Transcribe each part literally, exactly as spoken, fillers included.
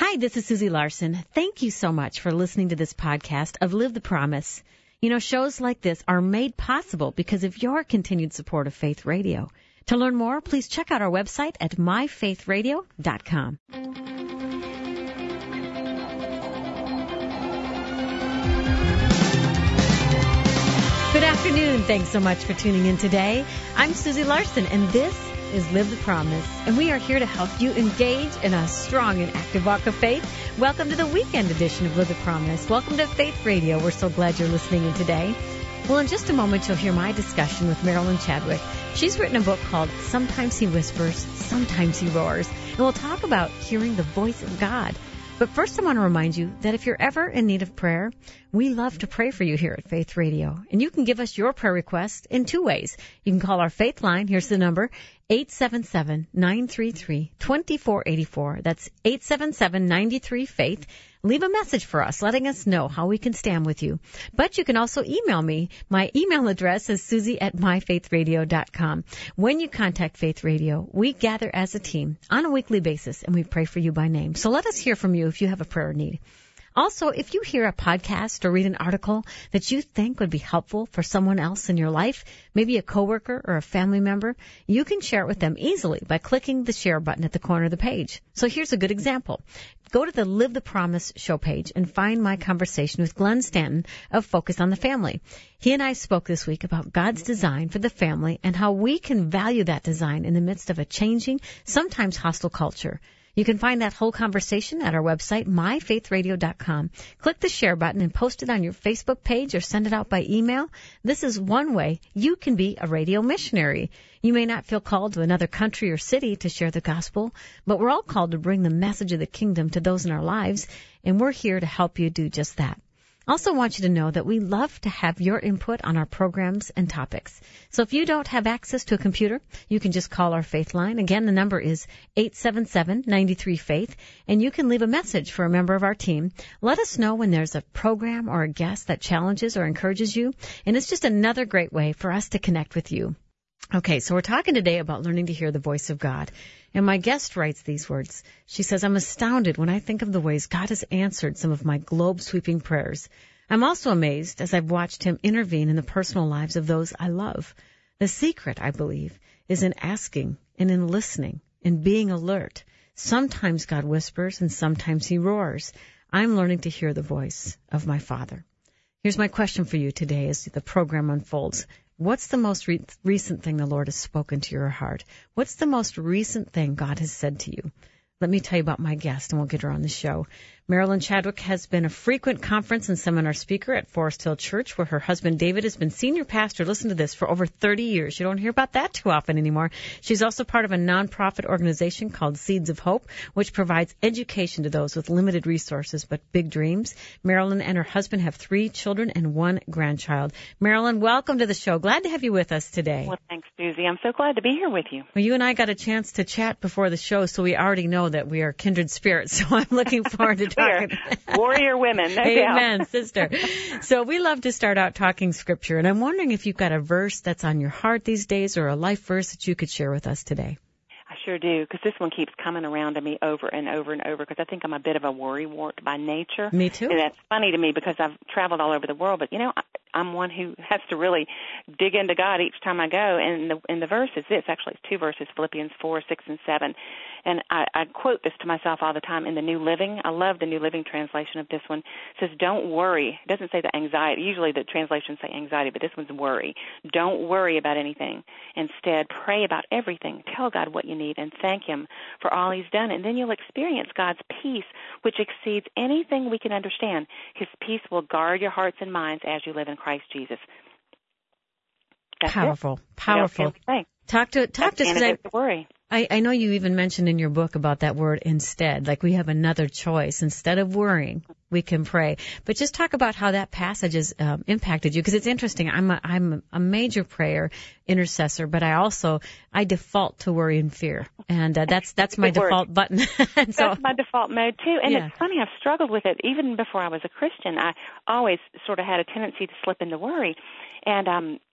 Hi, this is Susie Larson. Thank you so much for listening to this podcast of Live the Promise. You know, shows like this are made possible because of your continued support of Faith Radio. To learn more, please check out our website at my faith radio dot com. Good afternoon. Thanks so much for tuning in today. I'm Susie Larson, and this is Live the Promise, and we are here to help you engage in a strong and active walk of faith. Welcome to the weekend edition of Live the Promise. Welcome to Faith Radio. We're so glad you're listening in today. Well, in just a moment, you'll hear my discussion with Marilyn Chadwick. She's written a book called Sometimes He Whispers, Sometimes He Roars, and we'll talk about hearing the voice of God. But first, I want to remind you that if you're ever in need of prayer, we love to pray for you here at Faith Radio. And you can give us your prayer request in two ways. You can call our Faith line. Here's the number, eight seven seven, nine three three, two four eight four. That's eight seven seven, nine three, faith. Leave a message for us, letting us know how we can stand with you. But you can also email me. My email address is susie at my faith radio dot com. When you contact Faith Radio, we gather as a team on a weekly basis, and we pray for you by name. So let us hear from you if you have a prayer need. Also, if you hear a podcast or read an article that you think would be helpful for someone else in your life, maybe a coworker or a family member, you can share it with them easily by clicking the share button at the corner of the page. So here's a good example. Go to the Live the Promise show page and find my conversation with Glenn Stanton of Focus on the Family. He and I spoke this week about God's design for the family and how we can value that design in the midst of a changing, sometimes hostile culture. You can find that whole conversation at our website, my faith radio dot com. Click the share button and post it on your Facebook page or send it out by email. This is one way you can be a radio missionary. You may not feel called to another country or city to share the gospel, but we're all called to bring the message of the kingdom to those in our lives, and we're here to help you do just that. I also want you to know that we love to have your input on our programs and topics. So if you don't have access to a computer, you can just call our Faith line. Again, the number is eight seven seven, nine three, faith, and you can leave a message for a member of our team. Let us know when there's a program or a guest that challenges or encourages you, and it's just another great way for us to connect with you. Okay, so we're talking today about learning to hear the voice of God. And my guest writes these words. She says, I'm astounded when I think of the ways God has answered some of my globe-sweeping prayers. I'm also amazed as I've watched him intervene in the personal lives of those I love. The secret, I believe, is in asking and in listening and being alert. Sometimes God whispers and sometimes he roars. I'm learning to hear the voice of my Father. Here's my question for you today as the program unfolds. What's the most re- recent thing the Lord has spoken to your heart? What's the most recent thing God has said to you? Let me tell you about my guest, and we'll get her on the show. Marilyn Chadwick has been a frequent conference and seminar speaker at Forest Hill Church, where her husband David has been senior pastor, listen to this, for over thirty years. You don't hear about that too often anymore. She's also part of a nonprofit organization called Seeds of Hope, which provides education to those with limited resources but big dreams. Marilyn and her husband have three children and one grandchild. Marilyn, welcome to the show. Glad to have you with us today. Well, thanks, Susie. I'm so glad to be here with you. Well, you and I got a chance to chat before the show, so we already know that we are kindred spirits, so I'm looking forward to talking. Warrior women, no Amen, doubt. sister. So we love to start out talking Scripture, and I'm wondering if you've got a verse that's on your heart these days or a life verse that you could share with us today. I sure do, because this one keeps coming around to me over and over and over, because I think I'm a bit of a worrywart by nature. Me too. And that's funny to me because I've traveled all over the world, but, you know, I, I'm one who has to really dig into God each time I go, and the, and the verse is this. Actually, it's two verses, Philippians four, six, and seven. And I, I quote this to myself all the time in the New Living. I love the New Living translation of this one. It says, don't worry. It doesn't say the anxiety. Usually the translations say anxiety, but this one's worry. Don't worry about anything. Instead, pray about everything. Tell God what you need and thank him for all he's done. And then you'll experience God's peace, which exceeds anything we can understand. His peace will guard your hearts and minds as you live in Christ Jesus. That's powerful, it. powerful. Talk to talk That's to us. I, worry. I, I know you even mentioned in your book about that word instead, like we have another choice. Instead of worrying, we can pray. But just talk about how that passage has um, impacted you, because it's interesting. I'm a, I'm a major prayer intercessor, but I also I default to worry and fear, and uh, that's that's my default button. and so, that's my default mode too. And yeah. It's funny, I've struggled with it even before I was a Christian. I always sort of had a tendency to slip into worry, and um.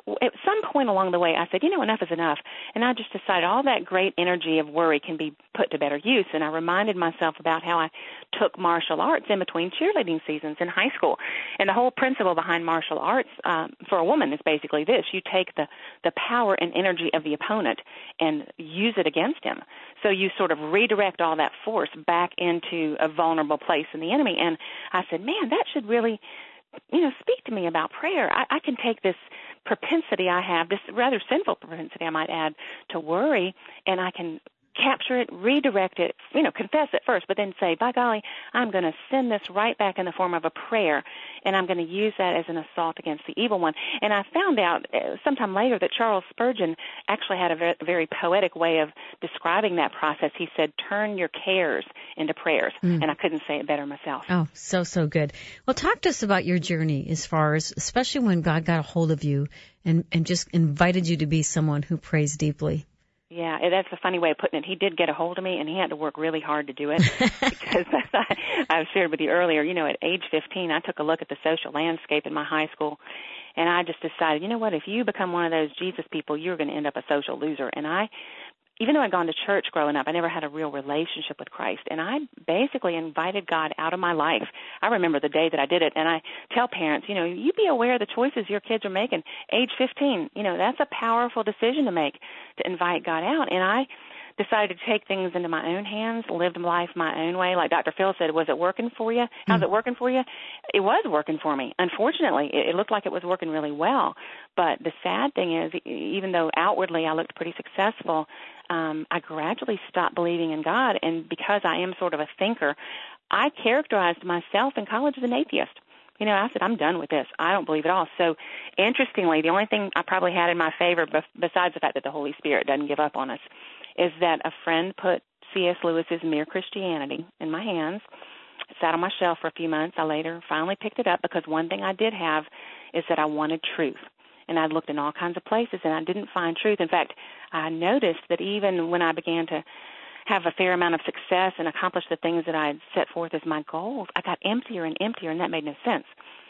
at some point along the way, I said, you know, enough is enough. And I just decided all that great energy of worry can be put to better use. And I reminded myself about how I took martial arts in between cheerleading seasons in high school. And the whole principle behind martial arts um, for a woman is basically this. You take the, the power and energy of the opponent and use it against him. So you sort of redirect all that force back into a vulnerable place in the enemy. And I said, man, that should really, you know, speak to me about prayer. I, I can take this propensity I have, this rather sinful propensity I might add, to worry, and I can capture it, redirect it, you know, confess it first, but then say, by golly, I'm going to send this right back in the form of a prayer, and I'm going to use that as an assault against the evil one. And I found out uh, sometime later that Charles Spurgeon actually had a very, very poetic way of describing that process. He said, turn your cares into prayers, mm. and I couldn't say it better myself. Oh, so, so good. Well, talk to us about your journey as far as, especially when God got a hold of you and, and just invited you to be someone who prays deeply. Yeah, that's a funny way of putting it. He did get a hold of me, and he had to work really hard to do it because as I, I've shared with you earlier, you know, at age fifteen, I took a look at the social landscape in my high school, and I just decided, you know what, if you become one of those Jesus people, you're going to end up a social loser. And I, even though I'd gone to church growing up, I never had a real relationship with Christ, and I basically invited God out of my life. I remember the day that I did it, and I tell parents, you know, you be aware of the choices your kids are making. Age fifteen, you know, that's a powerful decision to make, to invite God out. And I decided to take things into my own hands, lived life my own way. Like Doctor Phil said, was it working for you? How's mm. it working for you? It was working for me. Unfortunately, it, it looked like it was working really well. But the sad thing is, even though outwardly I looked pretty successful, um, I gradually stopped believing in God. And because I am sort of a thinker, I characterized myself in college as an atheist. You know, I said, I'm done with this. I don't believe at all. So, interestingly, the only thing I probably had in my favor, besides the fact that the Holy Spirit doesn't give up on us, is that a friend put C S Lewis's Mere Christianity in my hands. It sat on my shelf for a few months. I later finally picked it up because one thing I did have is that I wanted truth. And I looked in all kinds of places, and I didn't find truth. In fact, I noticed that even when I began to have a fair amount of success and accomplish the things that I had set forth as my goals, I got emptier and emptier, and that made no sense.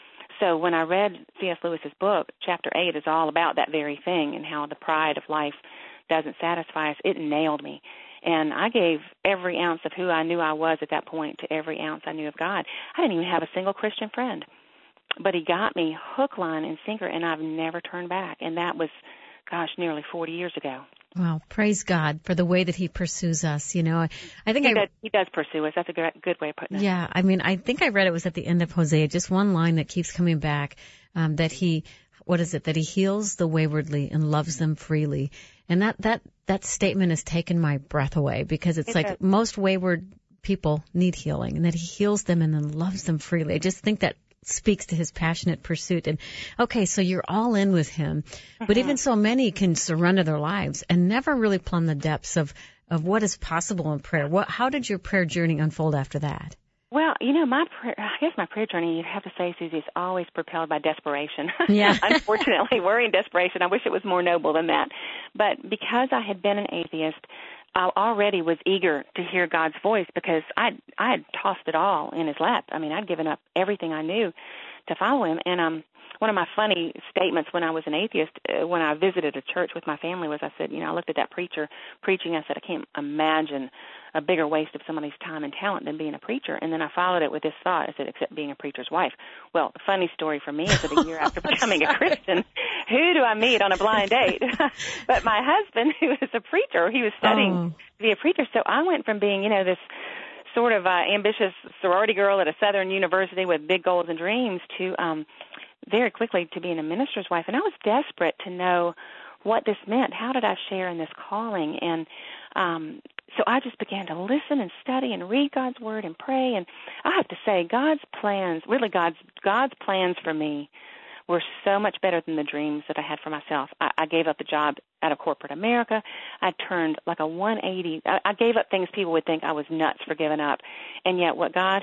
So when I read C S Lewis's book, Chapter eight is all about that very thing and how the pride of life doesn't satisfy us. It nailed me. And I gave every ounce of who I knew I was at that point to every ounce I knew of God. I didn't even have a single Christian friend. But he got me hook, line, and sinker, and I've never turned back. And that was, gosh, nearly forty years ago. Wow, praise God for the way that he pursues us. You know, I think he, I, does, he does pursue us. That's a good, good way of putting it. Yeah, I mean, I think I read it was at the end of Hosea, just one line that keeps coming back, um, that he, what is it, that he heals the waywardly and loves them freely. And that, that, that statement has taken my breath away because it's it like does. Most wayward people need healing, and that he heals them and then loves them freely. I just think that speaks to his passionate pursuit. And okay, so you're all in with him, but mm-hmm. even so many can surrender their lives and never really plumb the depths of, of what is possible in prayer. What, how did your prayer journey unfold after that? Well, you know, my prayer, I guess my prayer journey, you'd have to say, Susie, is always propelled by desperation. Yeah. Unfortunately, worry and desperation. I wish it was more noble than that. But because I had been an atheist, I already was eager to hear God's voice because I I had tossed it all in his lap. I mean, I'd given up everything I knew to follow him. And um, one of my funny statements when I was an atheist, uh, when I visited a church with my family, was I said, you know, I looked at that preacher preaching. I said, I can't imagine a bigger waste of somebody's time and talent than being a preacher. And then I followed it with this thought. I said, except being a preacher's wife. Well, the funny story for me is that a year after becoming a Christian, who do I meet on a blind date? But my husband, who is a preacher, he was studying oh. to be a preacher. So I went from being, you know, this sort of uh, ambitious sorority girl at a Southern university with big goals and dreams to um, very quickly to being a minister's wife. And I was desperate to know what this meant. How did I share in this calling? And um, so I just began to listen and study and read God's Word and pray. And I have to say, God's plans, really God's God's plans for me were so much better than the dreams that I had for myself. I, I gave up a job out of corporate America. I turned like a one eighty. I, I gave up things people would think I was nuts for giving up. And yet what God has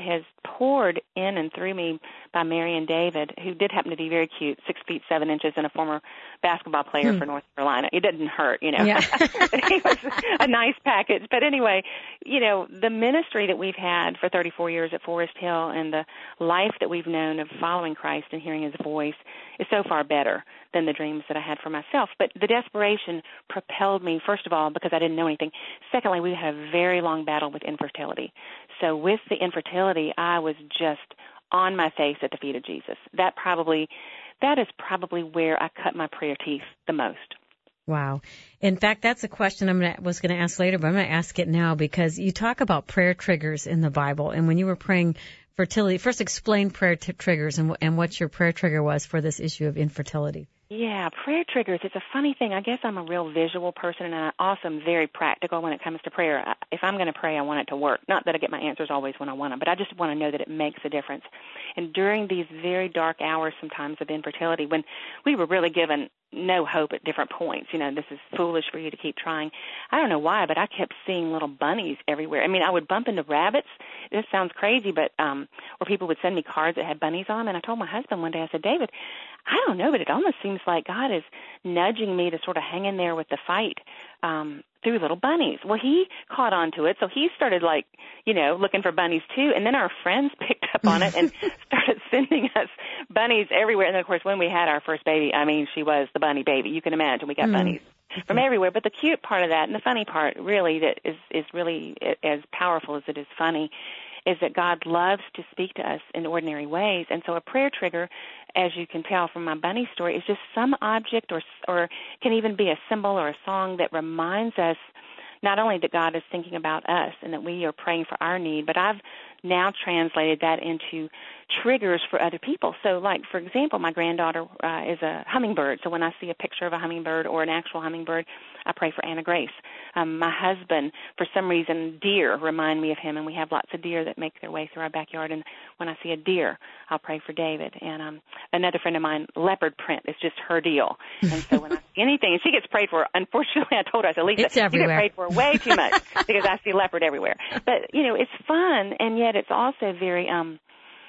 poured in and through me by Mary and David, who did happen to be very cute, six feet seven inches, and a former basketball player hmm. for North Carolina. It didn't hurt, you know. Yeah. He was a nice package. But anyway, you know, the ministry that we've had for thirty-four years at Forest Hill and the life that we've known of following Christ and hearing his voice is so far better than the dreams that I had for myself. But the desperation propelled me, first of all, because I didn't know anything. Secondly, we had a very long battle with infertility. So with the infertility, I was just on my face at the feet of Jesus. That probably, that is probably where I cut my prayer teeth the most. Wow. In fact, that's a question I am was going to ask later, but I'm going to ask it now because you talk about prayer triggers in the Bible. And when you were praying fertility, first explain prayer t- triggers and, and what your prayer trigger was for this issue of infertility. Yeah, prayer triggers. It's a funny thing. I guess I'm a real visual person, and I also am very practical when it comes to prayer. I, if I'm going to pray, I want it to work. Not that I get my answers always when I want them, but I just want to know that it makes a difference. And during these very dark hours sometimes of infertility, when we were really given no hope at different points, you know, this is foolish for you to keep trying. I don't know why, but I kept seeing little bunnies everywhere. I mean, I would bump into rabbits. This sounds crazy, but um, or people would send me cards that had bunnies on them. And I told my husband one day, I said, David, I don't know, but it almost seems like God is nudging me to sort of hang in there with the fight um, through little bunnies. Well, he caught on to it, so he started, like, you know, looking for bunnies too. And then our friends picked up on it and started sending us bunnies everywhere. And then, of course, when we had our first baby, I mean, she was the bunny baby. You can imagine we got mm. bunnies from everywhere. But the cute part of that and the funny part, really, that is, is really as powerful as it is funny, is that God loves to speak to us in ordinary ways. And so a prayer trigger, as you can tell from my bunny story, is just some object or or can even be a symbol or a song that reminds us not only that God is thinking about us and that we are praying for our need, but I've now translated that into triggers for other people. So, like, for example, my granddaughter uh, is a hummingbird. So when I see a picture of a hummingbird or an actual hummingbird, I pray for Anna Grace. Um, my husband, for some reason, deer remind me of him, and we have lots of deer that make their way through our backyard. And when I see a deer, I'll pray for David. And um, another friend of mine, leopard print is just her deal. And so when I see anything, and she gets prayed for, unfortunately, I told her, I said, Lisa, it's everywhere. You get prayed for way too much because I see leopard everywhere. But, you know, it's fun, and yet it's also very um,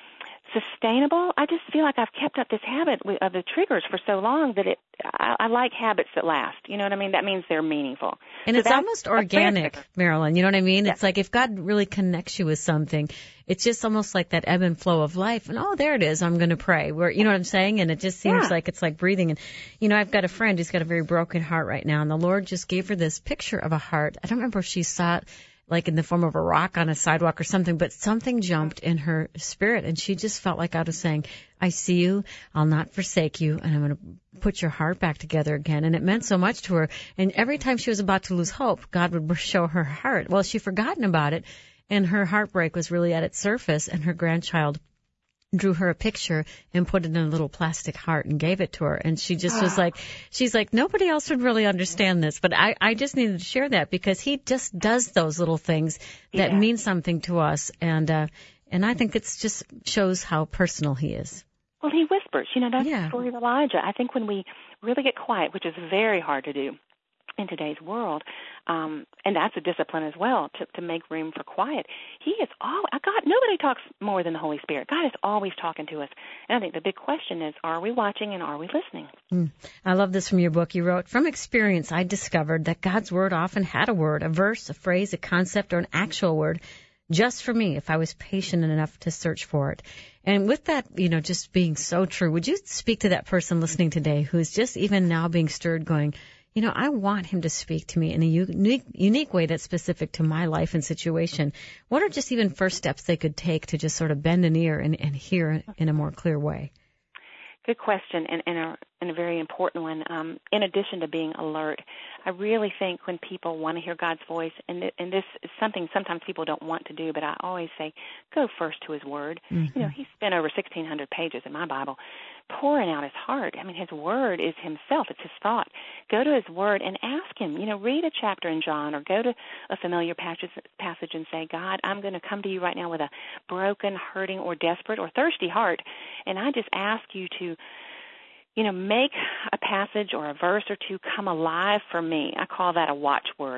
sustainable. I just feel like I've kept up this habit of the triggers for so long that it. I, I like habits that last. You know what I mean? That means they're meaningful. And so it's almost organic, Marilyn. You know what I mean? Yeah. It's like if God really connects you with something, it's just almost like that ebb and flow of life. And, oh, there it is. I'm going to pray. Where, you know what I'm saying? And it just seems yeah. like it's like breathing. And, you know, I've got a friend who's got a very broken heart right now. And the Lord just gave her this picture of a heart. I don't remember if she saw it like in the form of a rock on a sidewalk or something, but something jumped in her spirit, and she just felt like God was saying, I see you, I'll not forsake you, and I'm going to put your heart back together again. And it meant so much to her. And every time she was about to lose hope, God would show her heart. Well, she'd forgotten about it, and her heartbreak was really at its surface, and her grandchild drew her a picture and put it in a little plastic heart and gave it to her. And she just was like, she's like, nobody else would really understand this. But I, I just needed to share that because he just does those little things that yeah. mean something to us. And, uh, and I think it's just shows how personal he is. Well, he whispers, you know, that's yeah. the story of Elijah. I think when we really get quiet, which is very hard to do in today's world, um, and that's a discipline as well, to, to make room for quiet. He is all, God, nobody talks more than the Holy Spirit. God is always talking to us. And I think the big question is, are we watching and are we listening? Mm. I love this from your book. You wrote, from experience, I discovered that God's Word often had a word, a verse, a phrase, a concept, or an actual word just for me if I was patient enough to search for it. And with that, you know, just being so true, would you speak to that person listening today who's just even now being stirred going, you know, I want him to speak to me in a unique, unique way that's specific to my life and situation. What are just even first steps they could take to just sort of bend an ear and, and hear in a more clear way? Good question, and, and, a, and a very important one. Um, in addition to being alert, I really think when people want to hear God's voice, and, th- and this is something sometimes people don't want to do, but I always say, go first to His Word. Mm-hmm. You know, He's spent over sixteen hundred pages in my Bible pouring out His heart. I mean, His Word is Himself. It's His thought. Go to His Word and ask Him. You know, read a chapter in John or go to a familiar passage, passage and say, God, I'm going to come to you right now with a broken, hurting, or desperate or thirsty heart, and I just ask you to, you know, make a passage or a verse or two come alive for me. I call that a watchword.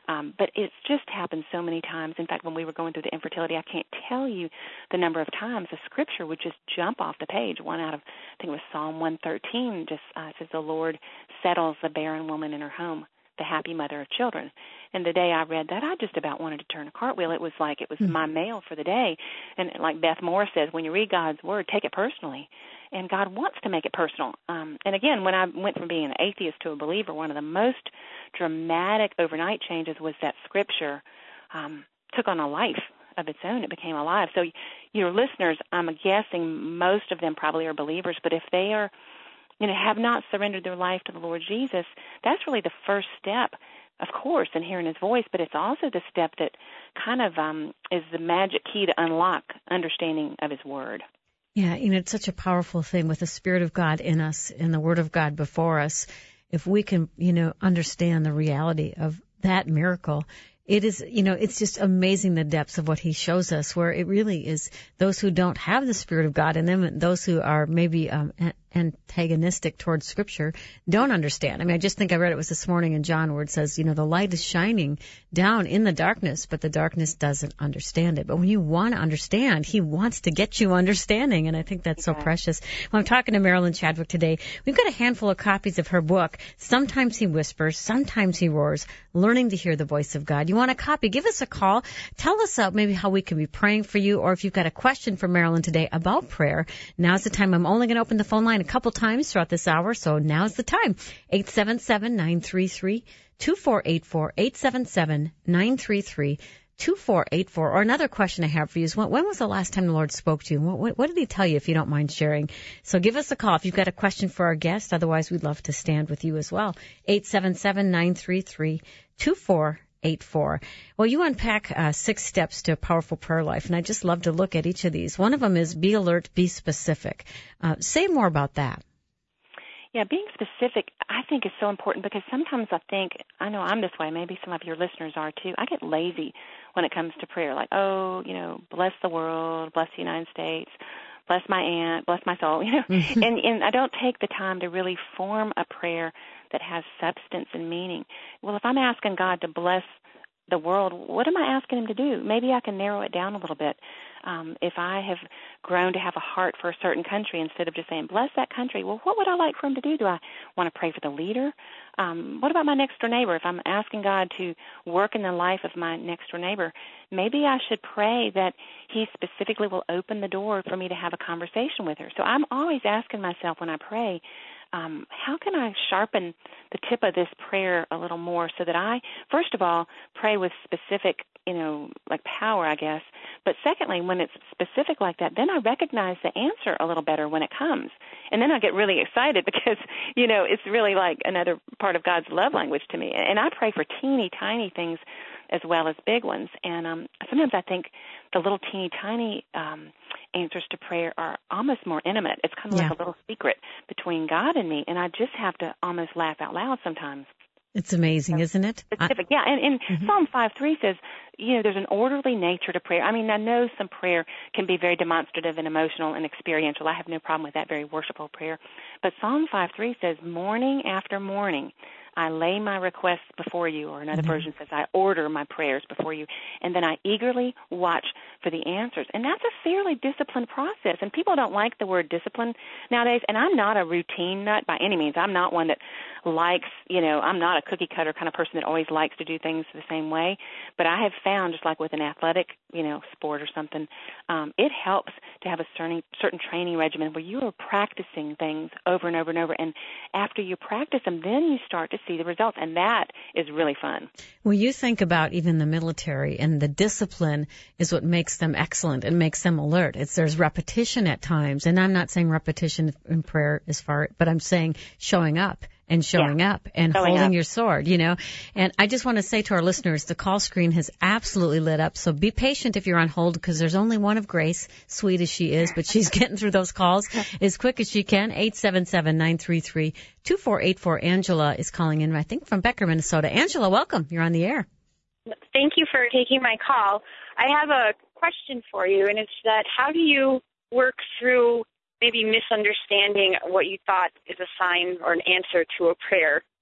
Um, but it's just happened so many times. In fact, when we were going through the infertility, I can't tell you the number of times the scripture would just jump off the page. One out of, I think it was Psalm one thirteen, just uh, says, the Lord settles the barren woman in her home, the happy mother of children. And the day I read that, I just about wanted to turn a cartwheel. It was like it was mm-hmm. my mail for the day. And like Beth Moore says, when you read God's word, take it personally. And God wants to make it personal. Um, and again, when I went from being an atheist to a believer, one of the most dramatic overnight changes was that scripture um, took on a life of its own. It became alive. So your listeners, I'm guessing most of them probably are believers, but if they are, you know, have not surrendered their life to the Lord Jesus, that's really the first step, of course, in hearing his voice, but it's also the step that kind of um, is the magic key to unlock understanding of his word. Yeah, you know, it's such a powerful thing with the Spirit of God in us and the Word of God before us. If we can, you know, understand the reality of that miracle, it is, you know, it's just amazing the depths of what he shows us, where it really is those who don't have the Spirit of God in them, and those who are maybe um, antagonistic towards Scripture don't understand. I mean, I just think I read it was this morning in John where it says, you know, the light is shining down in the darkness, but the darkness doesn't understand it. But when you want to understand, he wants to get you understanding, and I think that's so yeah. precious. Well, I'm talking to Marilyn Chadwick today. We've got a handful of copies of her book, Sometimes He Whispers, Sometimes He Roars, Learning to Hear the Voice of God. You want a copy? Give us a call. Tell us uh, maybe how we can be praying for you, or if you've got a question for Marilyn today about prayer. Now's the time. I'm only going to open the phone line a couple times throughout this hour, so now's the time. eight seven seven, nine three three, two four eight four, eight seven seven, nine three three, two four eight four. Or another question I have for you is, when, when was the last time the Lord spoke to you? What, what, what did he tell you, if you don't mind sharing? So give us a call if you've got a question for our guest. Otherwise, we'd love to stand with you as well. eight seven seven, nine three three, two four eight four. Well, you unpack uh, six steps to a powerful prayer life, and I just love to look at each of these. One of them is be alert, be specific. Uh, say more about that. Yeah, being specific, I think, is so important, because sometimes I think, I know I'm this way, maybe some of your listeners are too, I get lazy when it comes to prayer, like, oh, you know, bless the world, bless the United States, bless my aunt, bless my soul, you know, and, and I don't take the time to really form a prayer that has substance and meaning. Well, if I'm asking God to bless the world, what am I asking him to do? Maybe I can narrow it down a little bit. Um, if I have grown to have a heart for a certain country, instead of just saying, bless that country, well, what would I like for him to do? Do I want to pray for the leader? Um, what about my next-door neighbor? If I'm asking God to work in the life of my next-door neighbor, maybe I should pray that he specifically will open the door for me to have a conversation with her. So I'm always asking myself when I pray, Um, how can I sharpen the tip of this prayer a little more, so that I, first of all, pray with specific, you know, like power, I guess. But secondly, when it's specific like that, then I recognize the answer a little better when it comes. And then I get really excited, because, you know, it's really like another part of God's love language to me. And I pray for teeny tiny things as well as big ones. And um, sometimes I think the little teeny tiny um, answers to prayer are almost more intimate. It's kind of yeah. like a little secret between God and me, and I just have to almost laugh out loud sometimes. It's amazing, so, isn't it? Specific, I, yeah. And, and mm-hmm. Psalm five three says, you know, there's an orderly nature to prayer. I mean, I know some prayer can be very demonstrative and emotional and experiential. I have no problem with that, very worshipful prayer. But Psalm five three says, morning after morning, I lay my requests before you, or another mm-hmm. version says, I order my prayers before you, and then I eagerly watch for the answers. And that's a fairly disciplined process, and people don't like the word discipline nowadays, and I'm not a routine nut by any means. I'm not one that likes, you know, I'm not a cookie-cutter kind of person that always likes to do things the same way, but I have found, just like with an athletic, you know, sport or something, um, it helps to have a certain, certain training regimen where you are practicing things over and over and over, and after you practice them, then you start to see the results, and that is really fun. Well, you think about even the military, and the discipline is what makes them excellent and makes them alert. It's there's repetition at times, and I'm not saying repetition in prayer is far, but I'm saying showing up and showing yeah. up and showing holding up. Your sword, you know. And I just want to say to our listeners, the call screen has absolutely lit up, so be patient if you're on hold, because there's only one of Grace, sweet as she is, but she's getting through those calls as quick as she can. eight seven seven, nine three three, two four eight four. Angela is calling in, I think, from Becker, Minnesota. Angela, welcome. You're on the air. Thank you for taking my call. I have a question for you, and it's that how do you work through maybe misunderstanding what you thought is a sign or an answer to a prayer?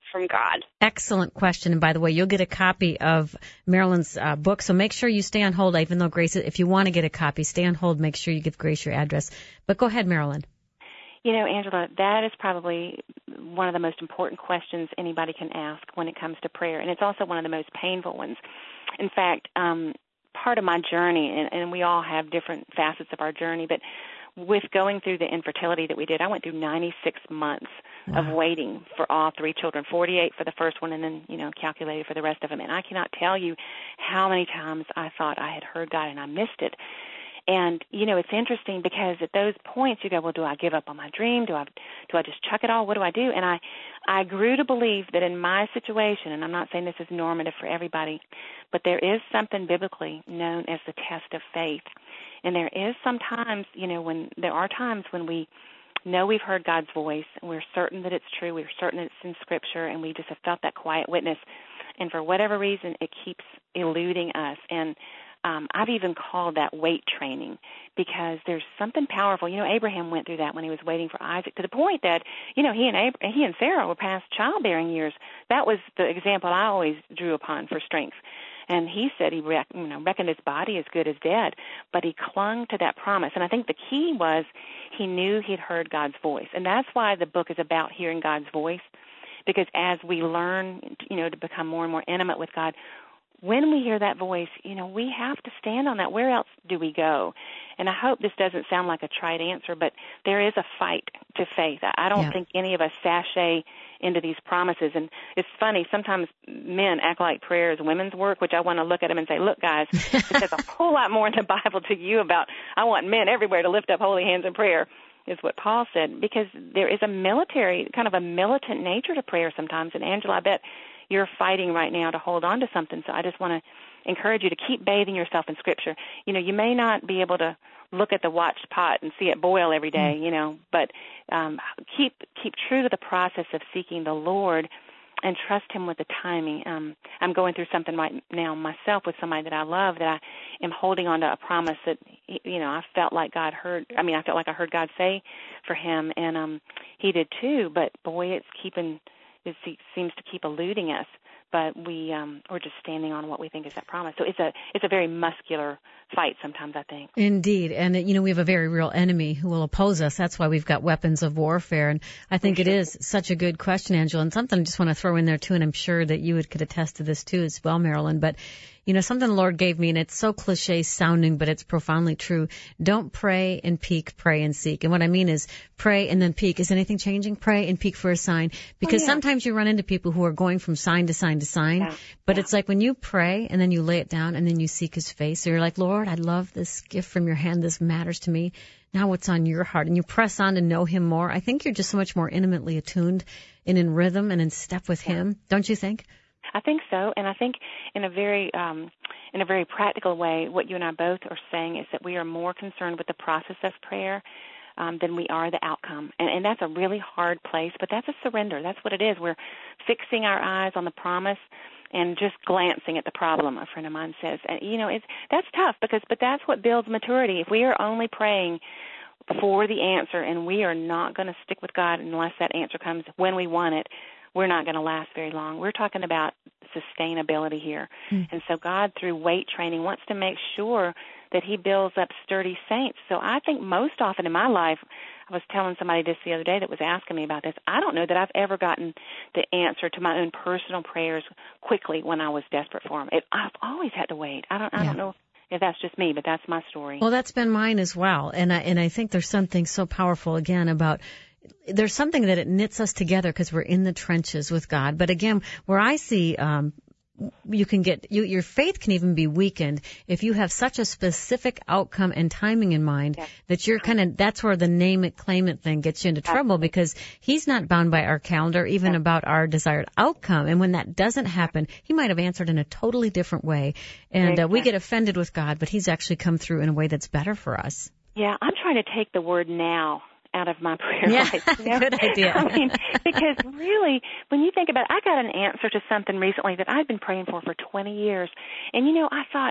from God? Excellent question. And by the way, you'll get a copy of Marilyn's uh, book, so make sure you stay on hold, even though Grace, if you want to get a copy, stay on hold, make sure you give Grace your address. But go ahead, Marilyn. You know, Angela, that is probably one of the most important questions anybody can ask when it comes to prayer, and it's also one of the most painful ones. In fact, um, part of my journey, and, and we all have different facets of our journey, but with going through the infertility that we did, I went through ninety-six months wow. of waiting for all three children, forty-eight for the first one, and then, you know, calculated for the rest of them. And I cannot tell you how many times I thought I had heard God and I missed it. And, you know, it's interesting because at those points you go, well, do I give up on my dream? Do I do I just chuck it all? What do I do? And I, I grew to believe that in my situation, and I'm not saying this is normative for everybody, but there is something biblically known as the test of faith. And there is sometimes, you know, when there are times when we know we've heard God's voice and we're certain that it's true, we're certain it's in Scripture, and we just have felt that quiet witness. And for whatever reason, it keeps eluding us. And um, I've even called that weight training because there's something powerful. You know, Abraham went through that when he was waiting for Isaac to the point that, you know, he and Ab- he and Sarah were past childbearing years. That was the example I always drew upon for strength. And he said he rec- you know, reckoned his body as good as dead, but he clung to that promise. And I think the key was he knew he'd heard God's voice. And that's why the book is about hearing God's voice, because as we learn, you know, to become more and more intimate with God, when we hear that voice, you know, we have to stand on that. Where else do we go? And I hope this doesn't sound like a trite answer, but there is a fight to faith. I don't yeah. think any of us sashay into these promises. And it's funny, sometimes men act like prayer is women's work, which I want to look at them and say, look, guys, there's a whole lot more in the Bible to you about, I want men everywhere to lift up holy hands in prayer, is what Paul said, because there is a military, kind of a militant nature to prayer sometimes. And Angela, I bet you're fighting right now to hold on to something. So I just want to encourage you to keep bathing yourself in Scripture. You know, you may not be able to look at the watched pot and see it boil every day, you know, but um, keep keep true to the process of seeking the Lord and trust Him with the timing. Um, I'm going through something right now myself with somebody that I love, that I am holding on to a promise that, you know, I felt like God heard, I mean, I felt like I heard God say for him, and um, he did too, but boy, it's keeping, it seems to keep eluding us. But we um, we're just standing on what we think is that promise. So it's a it's a very muscular fight sometimes, I think. Indeed, and you know we have a very real enemy who will oppose us. That's why we've got weapons of warfare. And I think sure. it is such a good question, Angela, and something I just want to throw in there too. And I'm sure that you would could attest to this too as well, Marilyn. But you know, something the Lord gave me, and it's so cliche sounding, but it's profoundly true. Don't pray and peek, pray and seek. And what I mean is pray and then peek. Is anything changing? Pray and peek for a sign. Because oh, yeah. sometimes you run into people who are going from sign to sign to sign. Yeah. But yeah. it's like when you pray and then you lay it down and then you seek His face. So you're like, Lord, I love this gift from your hand. This matters to me. Now what's on your heart? And you press on to know Him more. I think you're just so much more intimately attuned and in rhythm and in step with yeah. Him. Don't you think? I think so, and I think in a very um, in a very practical way, what you and I both are saying is that we are more concerned with the process of prayer um, than we are the outcome, and, and that's a really hard place, but that's a surrender. That's what it is. We're fixing our eyes on the promise and just glancing at the problem, a friend of mine says. And, you know, it's that's tough, because but that's what builds maturity. If we are only praying for the answer and we are not going to stick with God unless that answer comes when we want it, we're not going to last very long. We're talking about sustainability here. Mm. And so God, through weight training, wants to make sure that He builds up sturdy saints. So I think most often in my life, I was telling somebody this the other day that was asking me about this, I don't know that I've ever gotten the answer to my own personal prayers quickly when I was desperate for them. It, I've always had to wait. I don't, I yeah. don't know if that's just me, but that's my story. Well, that's been mine as well. And I, and I think there's something so powerful, again, about there's something that it knits us together because we're in the trenches with God. But again, where I see um, you can get you, your faith can even be weakened if you have such a specific outcome and timing in mind yeah. that you're kind of that's where the name it, claim it thing gets you into trouble, because He's not bound by our calendar, even yeah. about our desired outcome. And when that doesn't happen, He might have answered in a totally different way. And exactly. uh, we get offended with God, but He's actually come through in a way that's better for us. Yeah, I'm trying to take the word now out of my prayer yeah, life. You know? Good idea. I mean, because really, when you think about it, I got an answer to something recently that I'd been praying for for twenty years. And, you know, I thought,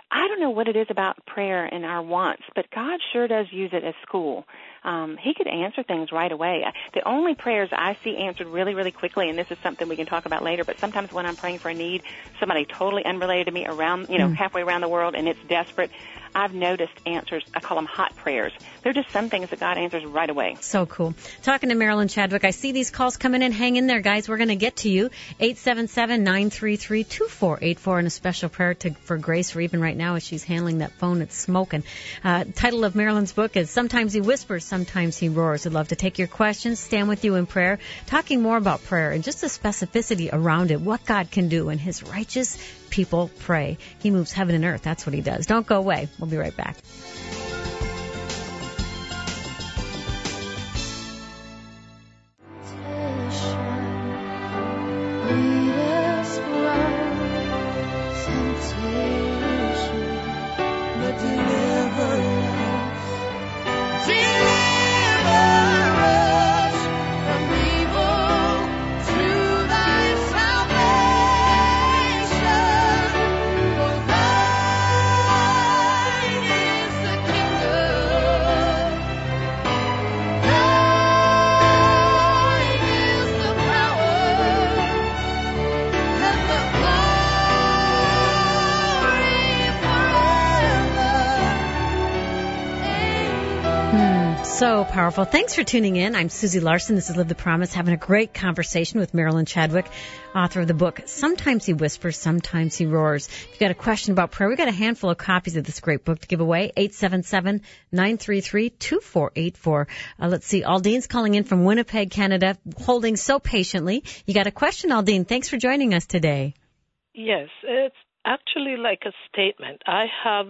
I don't know what it is about prayer and our wants, but God sure does use it as school. Um, he could answer things right away. The only prayers I see answered really, really quickly, and this is something we can talk about later, but sometimes when I'm praying for a need, somebody totally unrelated to me around, you know, mm. halfway around the world, and it's desperate, I've noticed answers, I call them hot prayers. They're just some things that God answers right away. So cool. Talking to Marilyn Chadwick, I see these calls coming in. Hang in there, guys. We're going to get to you. eight seven seven, nine three three, two four eight four, and a special prayer to, for Grace for even right now as she's handling that phone. It's smoking. Uh, title of Marilyn's book is Sometimes He Whispers, Sometimes He Roars. I'd love to take your questions, stand with you in prayer, talking more about prayer and just the specificity around it, what God can do in His righteous people pray. He moves heaven and earth. That's what He does. Don't go away. We'll be right back. So powerful. Thanks for tuning in. I'm Susie Larson. This is Live the Promise, having a great conversation with Marilyn Chadwick, author of the book, Sometimes He Whispers, Sometimes He Roars. If you've got a question about prayer, we've got a handful of copies of this great book to give away. eight seven seven, nine three three, two four eight four. Uh, let's see. Aldine's calling in from Winnipeg, Canada, holding so patiently. You got a question, Aldine. Thanks for joining us today. Yes, it's actually like a statement. I have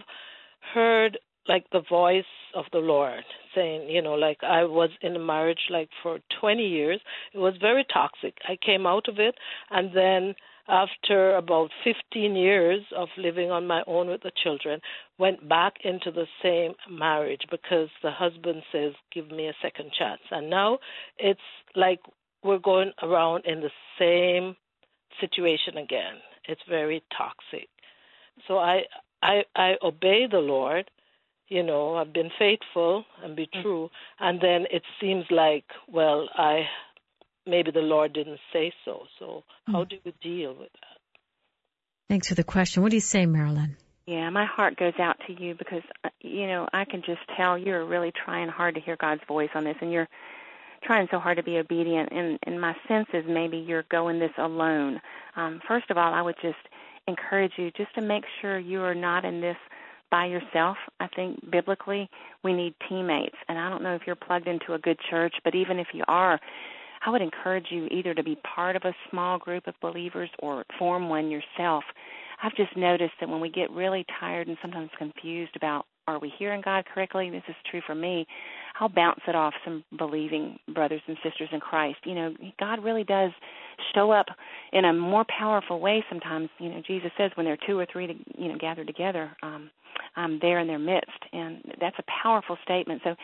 heard like the voice of the Lord saying, you know, like I was in a marriage like for twenty years. It was very toxic. I came out of it, and then after about fifteen years of living on my own with the children, went back into the same marriage because the husband says, give me a second chance. And now it's like we're going around in the same situation again. It's very toxic. So I I, I obey the Lord. You know, I've been faithful and be true. And then it seems like, well, I maybe the Lord didn't say so. So how do you deal with that? Thanks for the question. What do you say, Marilyn? Yeah, my heart goes out to you because, you know, I can just tell you're really trying hard to hear God's voice on this, and you're trying so hard to be obedient. And, and my sense is maybe you're going this alone. Um, first of all, I would just encourage you just to make sure you are not in this by yourself. I think biblically we need teammates, and I don't know if you're plugged into a good church, but even if you are, I would encourage you either to be part of a small group of believers or form one yourself. I've just noticed that when we get really tired and sometimes confused about are we hearing God correctly, this is true for me, I'll bounce it off some believing brothers and sisters in Christ. You know, God really does show up in a more powerful way sometimes. You know, Jesus says when there are two or three, to, you know, gathered together, um, I'm there in their midst, and that's a powerful statement. So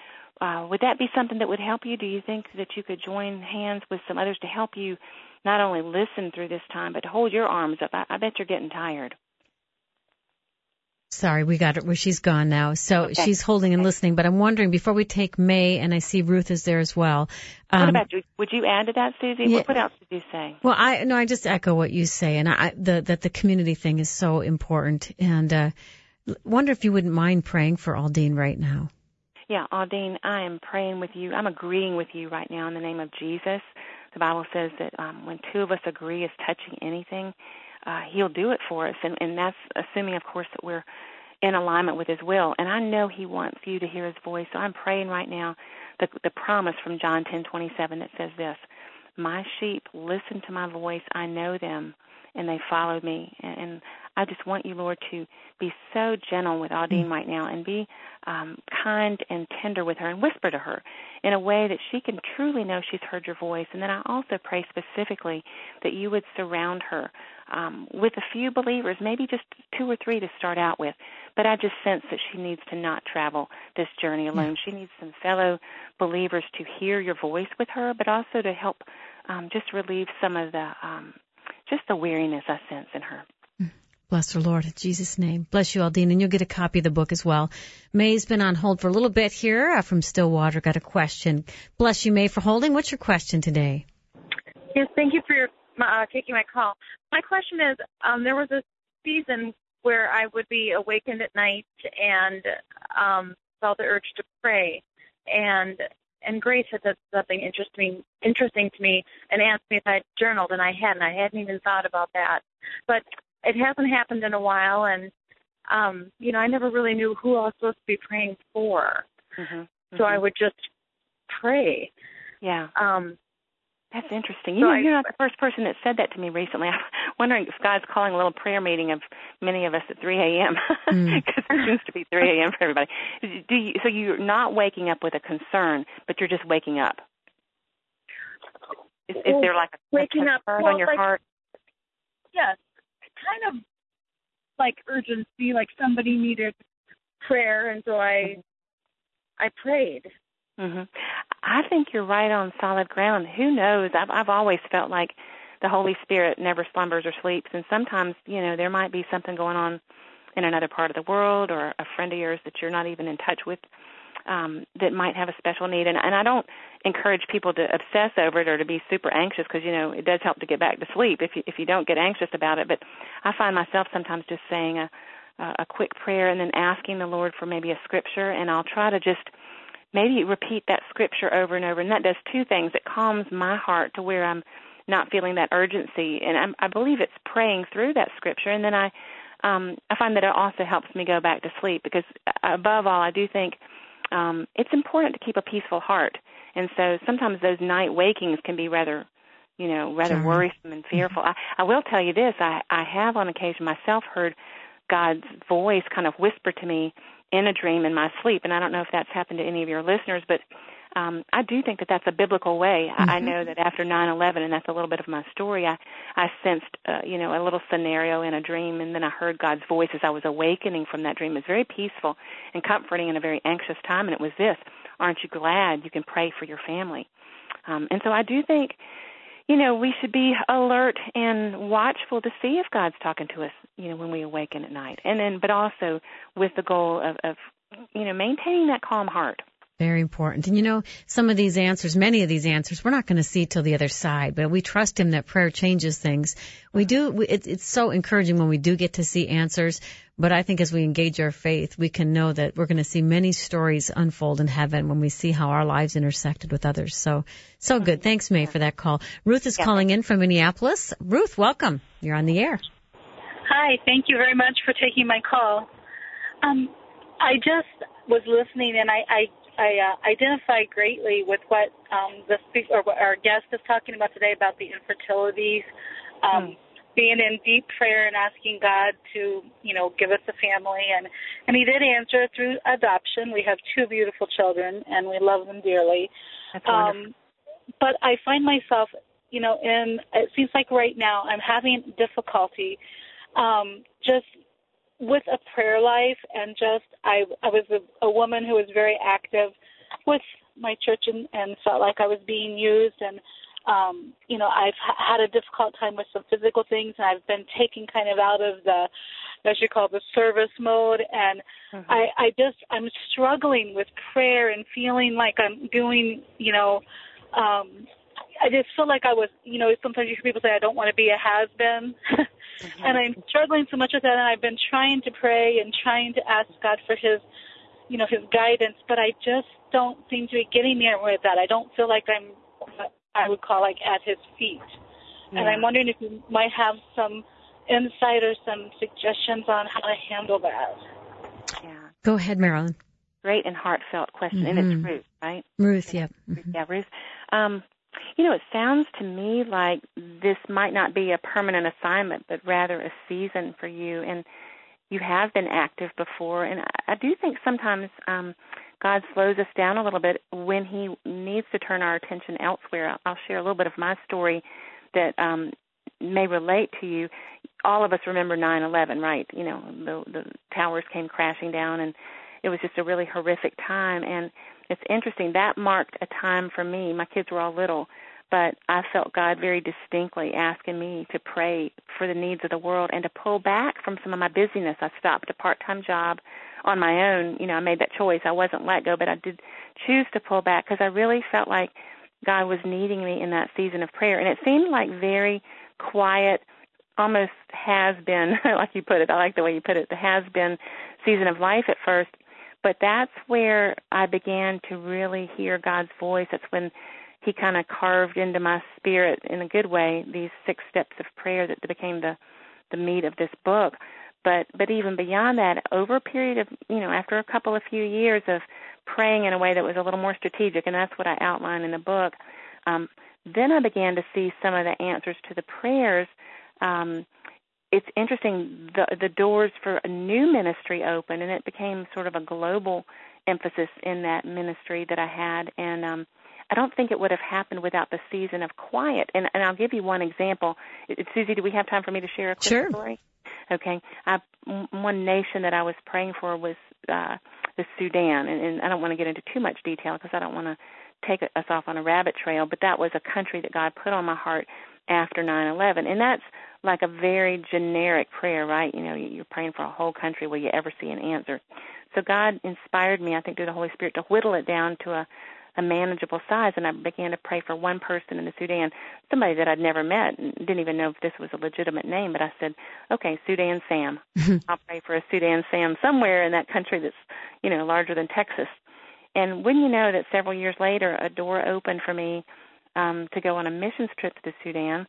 uh, would that be something that would help you? Do you think that you could join hands with some others to help you not only listen through this time, but to hold your arms up? I, I bet you're getting tired. Sorry, we got it where she's gone now. So okay. She's holding and listening, but I'm wondering, before we take May, and I see Ruth is there as well. Um, what about you? Would you add to that, Susie? Yeah. What, what else did you say? Well, I no, I just echo what you say, and I, the, that the community thing is so important. And uh, wonder if you wouldn't mind praying for Aldine right now. Yeah, Aldine, I am praying with you. I'm agreeing with you right now in the name of Jesus. The Bible says that um, when two of us agree as touching anything, uh, He'll do it for us. And, and that's assuming, of course, that we're in alignment with His will. And I know He wants you to hear His voice. So I'm praying right now the, the promise from John ten twenty-seven that says this, my sheep listen to my voice. I know them, and they follow me. And, and I just want you, Lord, to be so gentle with Aldine right now and be um, kind and tender with her and whisper to her in a way that she can truly know she's heard your voice. And then I also pray specifically that you would surround her um, with a few believers, maybe just two or three to start out with. But I just sense that she needs to not travel this journey alone. Yeah. She needs some fellow believers to hear your voice with her, but also to help um, just relieve some of the um, just the weariness I sense in her. Bless her, Lord, in Jesus' name. Bless you, Aldine, and you'll get a copy of the book as well. May's been on hold for a little bit here uh, from Stillwater. Got a question. Bless you, May, for holding. What's your question today? Yes, thank you for your, uh, taking my call. My question is, um, there was a season where I would be awakened at night and um, felt the urge to pray, and and Grace had said something interesting, interesting to me and asked me if I had journaled, and I hadn't. I hadn't even thought about that. But it hasn't happened in a while, and, um, you know, I never really knew who I was supposed to be praying for. Mm-hmm. Mm-hmm. So I would just pray. Yeah. Um, That's interesting. You so know, I, you're not the first person that said that to me recently. I'm wondering if God's calling a little prayer meeting of many of us at three a.m. because mm. it seems to be three a.m. for everybody. Do you, so you're not waking up with a concern, but you're just waking up. Is, is there like a, waking a concern up well, on your like, heart? Yes, kind of like urgency, like somebody needed prayer, and so I, I prayed. Mm-hmm. I think you're right on solid ground. Who knows? I've I've always felt like the Holy Spirit never slumbers or sleeps, and sometimes, you know, there might be something going on in another part of the world, or a friend of yours that you're not even in touch with, um, that might have a special need. And, and I don't encourage people to obsess over it or to be super anxious, because, you know, it does help to get back to sleep if you, if you don't get anxious about it. But I find myself sometimes just saying a, a quick prayer and then asking the Lord for maybe a scripture, and I'll try to just maybe repeat that scripture over and over. And that does two things. It calms my heart to where I'm not feeling that urgency. And I'm, I believe it's praying through that scripture. And then I um, I find that it also helps me go back to sleep, because above all, I do think um, it's important to keep a peaceful heart. And so sometimes those night wakings can be rather, you know, rather Sorry. worrisome and fearful. I, I will tell you this. I, I have on occasion myself heard God's voice kind of whisper to me in a dream in my sleep. And I don't know if that's happened to any of your listeners, but um, I do think that that's a biblical way. Mm-hmm. I, I know that after nine eleven, and that's a little bit of my story, I, I sensed, uh, you know, a little scenario in a dream, and then I heard God's voice as I was awakening from that dream. It was very peaceful and comforting in a very anxious time, and it was this: aren't you glad you can pray for your family? Um, and so I do think, you know, we should be alert and watchful to see if God's talking to us, you know, when we awaken at night. And then, but also with the goal of, of, you know, maintaining that calm heart. Very important. And, you know, some of these answers, many of these answers, we're not going to see till the other side, but we trust Him that prayer changes things. We do, we, it, it's so encouraging when we do get to see answers, but I think as we engage our faith, we can know that we're going to see many stories unfold in heaven when we see how our lives intersected with others. So, so good. Thanks, May, for that call. Ruth is yeah. calling in from Minneapolis. Ruth, welcome. You're on the air. Hi. Thank you very much for taking my call. Um, I just was listening, and I, I I uh, identify greatly with what um, the speak or what our guest is talking about today about the infertilities, um, mm. being in deep prayer and asking God to, you know, give us a family. And, and He did answer through adoption. We have two beautiful children, and we love them dearly. That's wonderful. Um, but I find myself, you know, in, it seems like right now I'm having difficulty um, just with a prayer life, and just I, I was a, a woman who was very active with my church and, and felt like I was being used, and um, you know, I've had a difficult time with some physical things, and I've been taken kind of out of the, as you call, the service mode, and mm-hmm. I, I just I'm struggling with prayer and feeling like I'm doing, you know, um, I just feel like I was, you know, sometimes you hear people say I don't want to be a has-been. Mm-hmm. And I'm struggling so much with that, and I've been trying to pray and trying to ask God for His, you know, His guidance, but I just don't seem to be getting there with that. I don't feel like I'm what I would call like at His feet. Yeah. And I'm wondering if you might have some insight or some suggestions on how to handle that. Yeah. Go ahead, Marilyn. Great and heartfelt question, Mm-hmm. and it's Ruth, right? Ruth, yeah. Mm-hmm. Yeah, Ruth. Um, You know, it sounds to me like this might not be a permanent assignment, but rather a season for you. And you have been active before. And I, I do think sometimes um, God slows us down a little bit when He needs to turn our attention elsewhere. I'll, I'll share a little bit of my story that um, may relate to you. All of us remember nine eleven, right? You know, the, the towers came crashing down, and it was just a really horrific time. And it's interesting, that marked a time for me. My kids were all little, but I felt God very distinctly asking me to pray for the needs of the world and to pull back from some of my busyness. I stopped a part-time job on my own. You know, I made that choice. I wasn't let go, but I did choose to pull back because I really felt like God was needing me in that season of prayer. And it seemed like very quiet, almost has-been, like you put it. I like the way you put it, the has-been season of life at first. But that's where I began to really hear God's voice. That's when he kind of carved into my spirit in a good way these six steps of prayer that became the, the meat of this book. But but even beyond that, over a period of, you know, after a couple of few years of praying in a way that was a little more strategic, and that's what I outline in the book, um, then I began to see some of the answers to the prayers. Um, it's interesting, the, the doors for a new ministry opened, and it became sort of a global emphasis in that ministry that I had. And um, I don't think it would have happened without the season of quiet. And, and I'll give you one example. It, Susie, do we have time for me to share a quick sure. story? Okay. I, one nation that I was praying for was uh, the Sudan, and, and I don't want to get into too much detail because I don't want to take us off on a rabbit trail, but that was a country that God put on my heart after nine eleven, and that's like a very generic prayer, right? You know, you're praying for a whole country. Will you ever see an answer? So God inspired me, I think, through the Holy Spirit to whittle it down to a, a manageable size, and I began to pray for one person in the Sudan, somebody that I'd never met and didn't even know if this was a legitimate name, but I said, okay, Sudan Sam. I'll pray for a Sudan Sam somewhere in that country that's, you know, larger than Texas. And wouldn't you know that several years later, a door opened for me um, to go on a missions trip to the Sudan.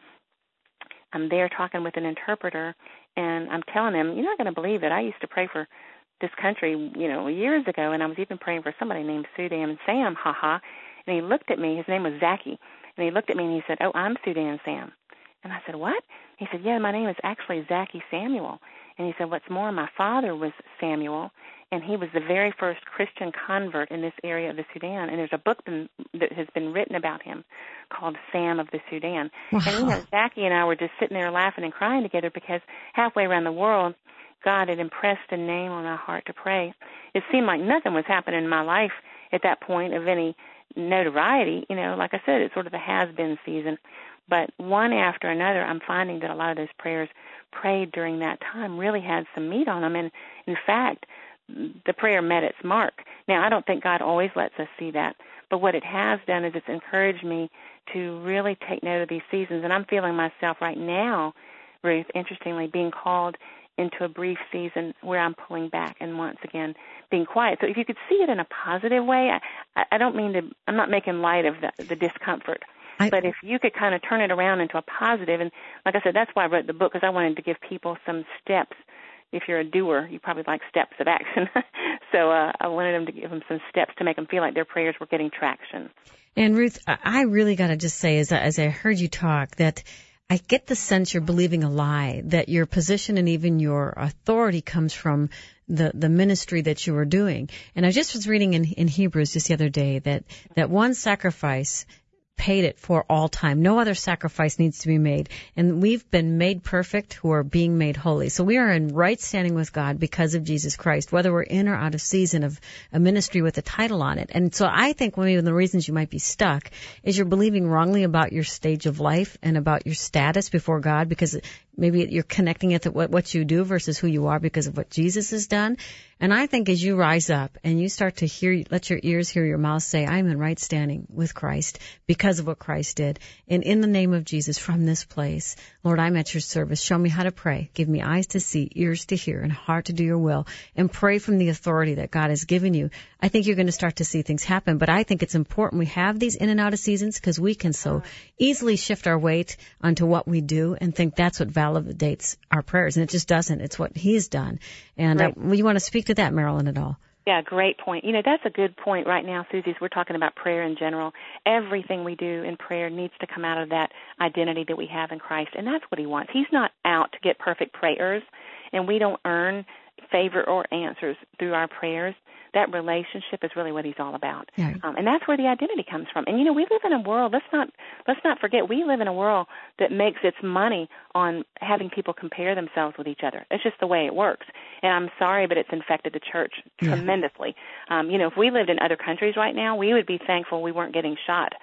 I'm there talking with an interpreter, and I'm telling him, you're not going to believe it. I used to pray for this country, you know, years ago, and I was even praying for somebody named Sudan Sam, haha. And he looked at me. His name was Zachy. And he looked at me and he said, oh, I'm Sudan Sam. And I said, what? He said, yeah, my name is actually Zachy Samuel. And he said, what's more, my father was Samuel, and he was the very first Christian convert in this area of the Sudan. And there's a book been, that has been written about him called Sam of the Sudan. Wow. And, you know, Zachy and I were just sitting there laughing and crying together because halfway around the world, God had impressed a name on my heart to pray. It seemed like nothing was happening in my life at that point of any notoriety. You know, like I said, it's sort of a has-been season. But one after another, I'm finding that a lot of those prayers prayed during that time really had some meat on them. And, in fact, the prayer met its mark. Now, I don't think God always lets us see that. But what it has done is it's encouraged me to really take note of these seasons. And I'm feeling myself right now, Ruth, interestingly, being called into a brief season where I'm pulling back and once again being quiet. So if you could see it in a positive way, I, I don't mean to, I'm not making light of the, the discomfort. I, but if you could kind of turn it around into a positive, and like I said, that's why I wrote the book, because I wanted to give people some steps. If you're a doer, you probably like steps of action. so uh, I wanted them to give them some steps to make them feel like their prayers were getting traction. And Ruth, I really got to just say, as I, as I heard you talk, that I get the sense you're believing a lie, that your position and even your authority comes from the, the ministry that you are doing. And I just was reading in, in Hebrews just the other day that, that one sacrifice paid it for all time. No other sacrifice needs to be made. And we've been made perfect who are being made holy. So we are in right standing with God because of Jesus Christ, whether we're in or out of season of a ministry with a title on it. And so I think one of the reasons you might be stuck is you're believing wrongly about your stage of life and about your status before God, because maybe you're connecting it to what, what you do versus who you are because of what Jesus has done. And I think as you rise up and you start to hear, let your ears hear your mouth say, I'm in right standing with Christ because of what Christ did. And in the name of Jesus, from this place, Lord, I'm at your service. Show me how to pray. Give me eyes to see, ears to hear, and a heart to do your will. And pray from the authority that God has given you. I think you're going to start to see things happen. But I think it's important we have these in and out of seasons because we can so easily shift our weight onto what we do and think that's what validates our prayers. And it just doesn't. It's what he's done. And right. uh, you want to speak to that, Marilyn, at all? Yeah, great point. You know, that's a good point right now, Susie, as we're talking about prayer in general. Everything we do in prayer needs to come out of that identity that we have in Christ, and that's what he wants. He's not out to get perfect prayers, and we don't earn favor or answers through our prayers. That relationship is really what he's all about. Yeah. Um, and that's where the identity comes from. And, you know, we live in a world, let's not let's not forget, we live in a world that makes its money on having people compare themselves with each other. It's just the way it works. And I'm sorry, but it's infected the church tremendously. Yeah. Um, you know, if we lived in other countries right now, we would be thankful we weren't getting shot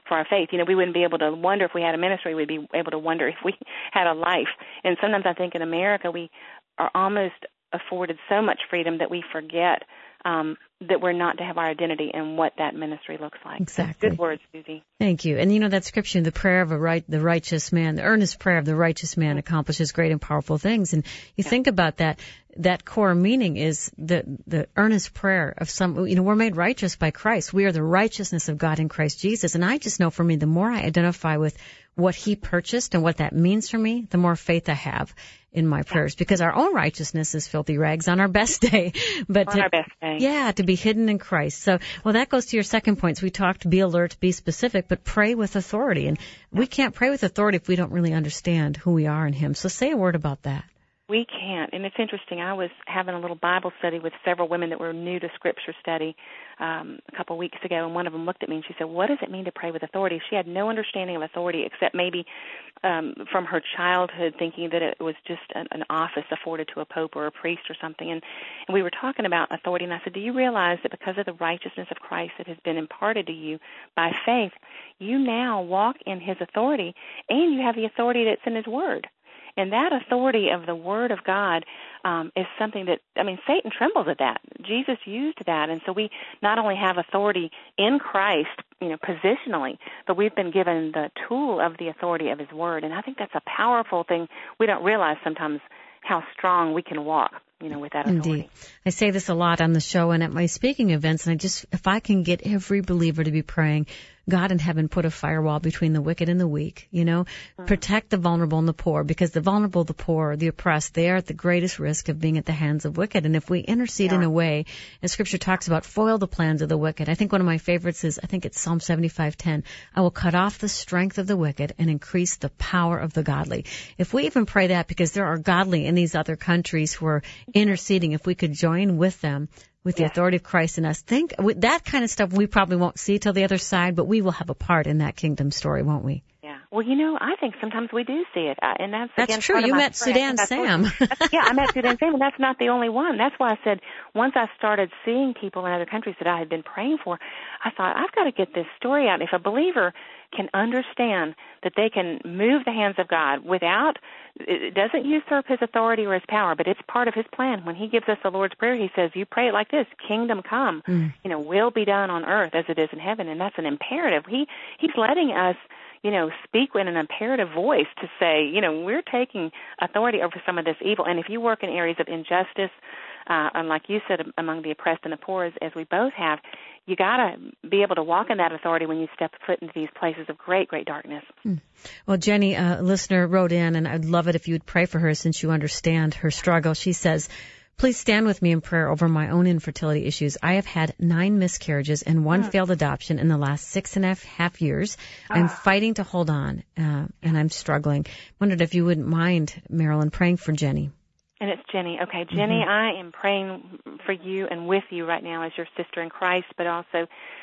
for our faith. You know, we wouldn't be able to wonder if we had a ministry. We'd be able to wonder if we had a life. And sometimes I think in America we are almost afforded so much freedom that we forget um, that we're not to have our identity and what that ministry looks like. Exactly. Good words, Susie. Thank you. And you know that scripture, the prayer of a right, the righteous man, the earnest prayer of the righteous man mm-hmm. accomplishes great and powerful things. And you yeah. think about that, that core meaning is the, the earnest prayer of some, you know, we're made righteous by Christ. We are the righteousness of God in Christ Jesus. And I just know for me, the more I identify with what he purchased and what that means for me, the more faith I have in my prayers, because our own righteousness is filthy rags on our best day. But on to, our best day. Yeah, to be hidden in Christ. So, well, that goes to your second point. So we talked, be alert, be specific, but pray with authority. And we can't pray with authority if we don't really understand who we are in him. So say a word about that. We can't. And it's interesting. I was having a little Bible study with several women that were new to Scripture study um, a couple of weeks ago, and one of them looked at me and she said, what does it mean to pray with authority? She had no understanding of authority except maybe um, from her childhood thinking that it was just an, an office afforded to a pope or a priest or something. And, and we were talking about authority, and I said, do you realize that because of the righteousness of Christ that has been imparted to you by faith, you now walk in his authority, and you have the authority that's in his word? And that authority of the Word of God um, is something that, I mean, Satan trembles at that. Jesus used that. And so we not only have authority in Christ, you know, positionally, but we've been given the tool of the authority of his Word. And I think that's a powerful thing. We don't realize sometimes how strong we can walk, you know, with that authority. Indeed. I say this a lot on the show and at my speaking events, and I just, if I can get every believer to be praying, God in heaven put a firewall between the wicked and the weak, you know, mm-hmm. protect the vulnerable and the poor, because the vulnerable, the poor, the oppressed, they are at the greatest risk of being at the hands of wicked. And if we intercede yeah. in a way, as Scripture talks about, foil the plans of the wicked. I think one of my favorites is, I think it's Psalm seventy-five ten. I will cut off the strength of the wicked and increase the power of the godly. If we even pray that, because there are godly in these other countries who are interceding, if we could join with them, with the yeah. authority of Christ in us. Think with that kind of stuff we probably won't see till the other side, but we will have a part in that kingdom story, won't we? Yeah. Well, you know, I think sometimes we do see it, uh, and that's that's again, true. Part you of met Sudan Sam. Yeah, I met Sudan Sam, and that's not the only one. That's why I said once I started seeing people in other countries that I had been praying for, I thought I've got to get this story out. If a believer can understand that they can move the hands of God without, it doesn't usurp his authority or his power, but it's part of his plan. When he gives us the Lord's Prayer, he says, you pray it like this, kingdom come, mm. you know, will be done on earth as it is in heaven, and that's an imperative. He He's letting us, you know, speak in an imperative voice to say, you know, we're taking authority over some of this evil, and if you work in areas of injustice, uh, and like you said, among the oppressed and the poor, as, as we both have, you got to be able to walk in that authority when you step foot into these places of great, great darkness. Mm. Well, Jenny, a listener wrote in, and I'd love it if you would pray for her since you understand her struggle. She says, please stand with me in prayer over my own infertility issues. I have had nine miscarriages and one oh. failed adoption in the last six and a half years. Oh. I'm fighting to hold on, uh, and I'm struggling. Wondered if you wouldn't mind, Marilyn, praying for Jenny. And it's Jenny. Okay, Jenny, mm-hmm. I am praying for you and with you right now as your sister in Christ, but also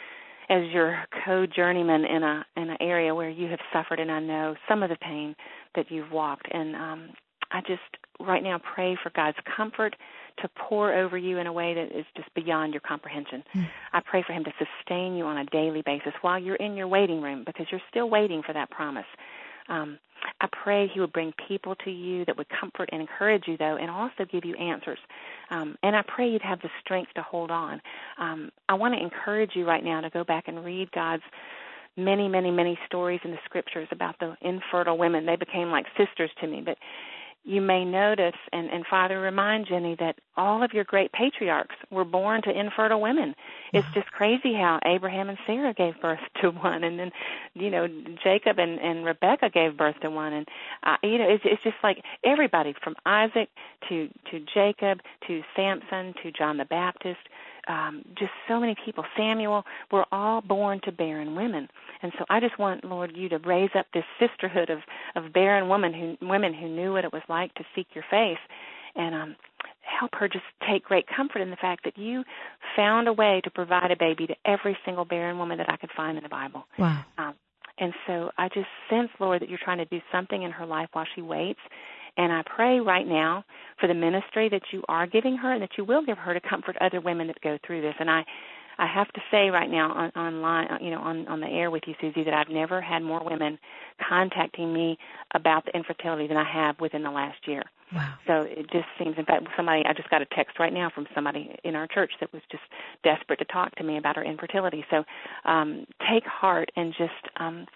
as your co-journeyman in a in an area where you have suffered, and I know some of the pain that you've walked. And um, I just right now pray for God's comfort to pour over you in a way that is just beyond your comprehension. Mm. I pray for him to sustain you on a daily basis while you're in your waiting room, because you're still waiting for that promise. Um, I pray he would bring people to you that would comfort and encourage you, though, and also give you answers. Um, and I pray you'd have the strength to hold on. Um, I want to encourage you right now to go back and read God's many, many, many stories in the Scriptures about the infertile women. They became like sisters to me. But you may notice, and, and Father, remind Jenny that all of your great patriarchs were born to infertile women. It's just crazy how Abraham and Sarah gave birth to one, and then, you know, Jacob and, and Rebecca gave birth to one. And, uh, you know, it's, it's just like everybody from Isaac to, to Jacob to Samson to John the Baptist, um, just so many people, Samuel, were all born to barren women. And so I just want, Lord, you to raise up this sisterhood of, of barren women who, women who knew what it was like to seek your face, and um, help her just take great comfort in the fact that you found a way to provide a baby to every single barren woman that I could find in the Bible. Wow. Um, and so I just sense, Lord, that you're trying to do something in her life while she waits. And I pray right now for the ministry that you are giving her and that you will give her to comfort other women that go through this. And I, I have to say right now on online, you know, on on the air with you, Susie, that I've never had more women contacting me about the infertility than I have within the last year. Wow. So it just seems, in fact, somebody, I just got a text right now from somebody in our church that was just desperate to talk to me about her infertility. So um, take heart and just um,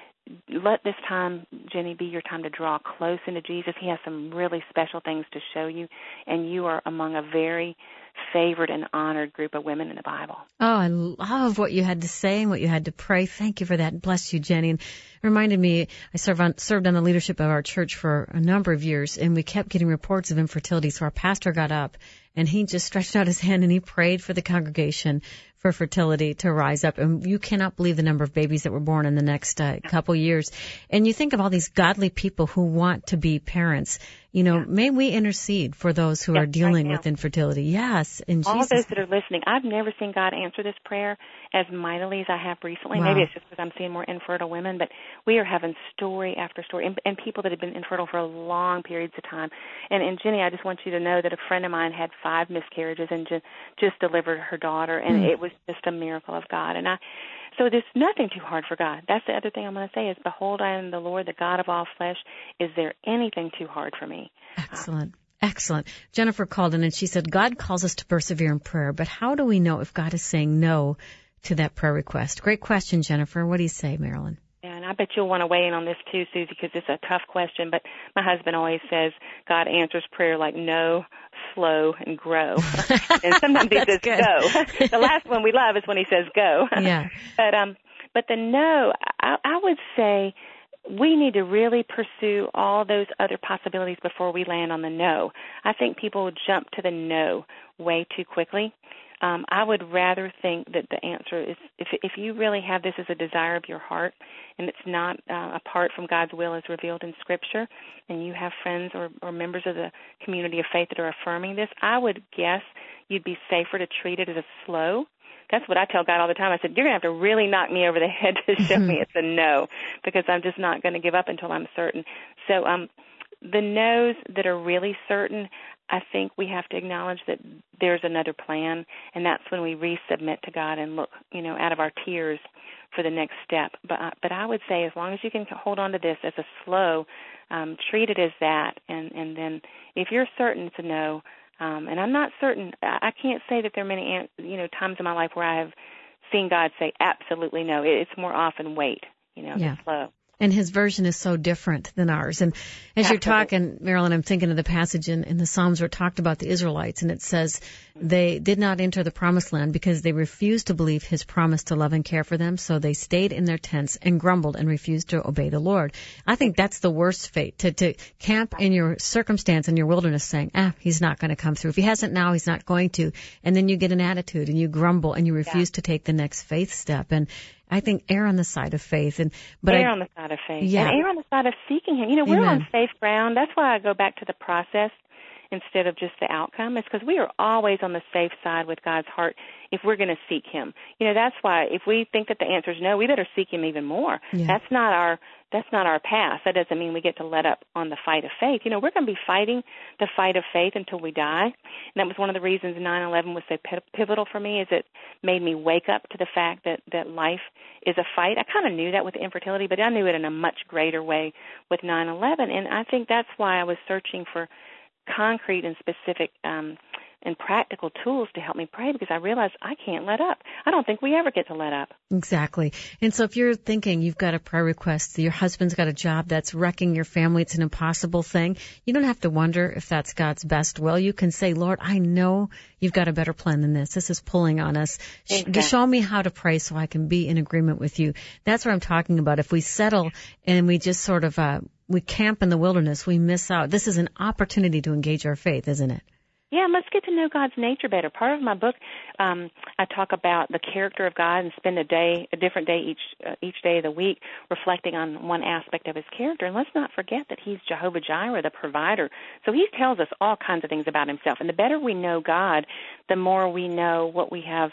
let this time, Jenny, be your time to draw close into Jesus. He has some really special things to show you, and you are among a very favored and honored group of women in the Bible. Oh, I love what you had to say and what you had to pray. Thank you for that. Bless you, Jenny. And it reminded me, I served on, served on the leadership of our church for a number of years, and we kept getting reports of infertility. So our pastor got up, and he just stretched out his hand, and he prayed for the congregation for fertility to rise up. And you cannot believe the number of babies that were born in the next uh, couple years. And you think of all these godly people who want to be parents. You know, yeah. May we intercede for those who yes, are dealing right with infertility. Yes, in all Jesus. All those that are listening, I've never seen God answer this prayer as mightily as I have recently. Wow. Maybe it's just because I'm seeing more infertile women, but we are having story after story, and, and people that have been infertile for long periods of time. And, and Jenny, I just want you to know that a friend of mine had five miscarriages and just, just delivered her daughter, and mm. it was just a miracle of God. And I, so there's nothing too hard for God. That's the other thing I'm going to say is, behold, I am the Lord, the God of all flesh. Is there anything too hard for me? Excellent. Excellent. Jennifer called in and she said, God calls us to persevere in prayer, but how do we know if God is saying no to that prayer request? Great question, Jennifer. What do you say, Marilyn? Yeah, and I bet you'll want to weigh in on this too, Susie, because it's a tough question. But my husband always says God answers prayer like no, slow, and grow. And sometimes he says good. go. The last one we love is when he says go. Yeah. But um, but the no, I, I would say we need to really pursue all those other possibilities before we land on the no. I think people jump to the no way too quickly. Um, I would rather think that the answer is, if if you really have this as a desire of your heart, and it's not uh, apart from God's will as revealed in Scripture, and you have friends or, or members of the community of faith that are affirming this, I would guess you'd be safer to treat it as a slow. That's what I tell God all the time. I said, you're going to have to really knock me over the head to show me it's a no, because I'm just not going to give up until I'm certain. So um, the no's that are really certain, I think we have to acknowledge that there's another plan, and that's when we resubmit to God and look, you know, out of our tears for the next step. But uh, but I would say, as long as you can hold on to this as a slow, um, treat it as that, and, and then if you're certain it's a no, um, and I'm not certain, I can't say that there are many, you know, times in my life where I have seen God say absolutely no. It's more often wait, you know, yeah. slow. And his version is so different than ours. And as Absolutely. You're talking, Marilyn, I'm thinking of the passage in, in the Psalms where it talked about the Israelites, and it says they did not enter the promised land because they refused to believe his promise to love and care for them, so they stayed in their tents and grumbled and refused to obey the Lord. I think that's the worst fate, to, to camp in your circumstance in your wilderness saying, ah, he's not going to come through. If he hasn't now, he's not going to. And then you get an attitude and you grumble and you refuse yeah. to take the next faith step. And I think err on the side of faith. And but err I, on the side of faith. Yeah. And err on the side of seeking him. You know, we're Amen. on safe ground. That's why I go back to the process instead of just the outcome. It's because we are always on the safe side with God's heart if we're going to seek him. You know, that's why if we think that the answer is no, we better seek him even more. Yeah. That's not our that's not our path. That doesn't mean we get to let up on the fight of faith. You know, we're going to be fighting the fight of faith until we die. And that was one of the reasons nine eleven was so pivotal for me, is it made me wake up to the fact that, that life is a fight. I kind of knew that with infertility, but I knew it in a much greater way with nine eleven. And I think that's why I was searching for concrete and specific um, and practical tools to help me pray, because I realized I can't let up. I don't think we ever get to let up. Exactly. And so if you're thinking you've got a prayer request, your husband's got a job that's wrecking your family, it's an impossible thing, you don't have to wonder if that's God's best will. You can say, Lord, I know you've got a better plan than this. This is pulling on us. Exactly. Show me how to pray so I can be in agreement with you. That's what I'm talking about. If we settle and we just sort of, uh, we camp in the wilderness, we miss out. This is an opportunity to engage our faith, isn't it? Yeah, and let's get to know God's nature better. Part of my book, um, I talk about the character of God and spend a day, a different day each uh, each day of the week, reflecting on one aspect of his character. And let's not forget that he's Jehovah Jireh, the provider. So he tells us all kinds of things about himself. And the better we know God, the more we know what we have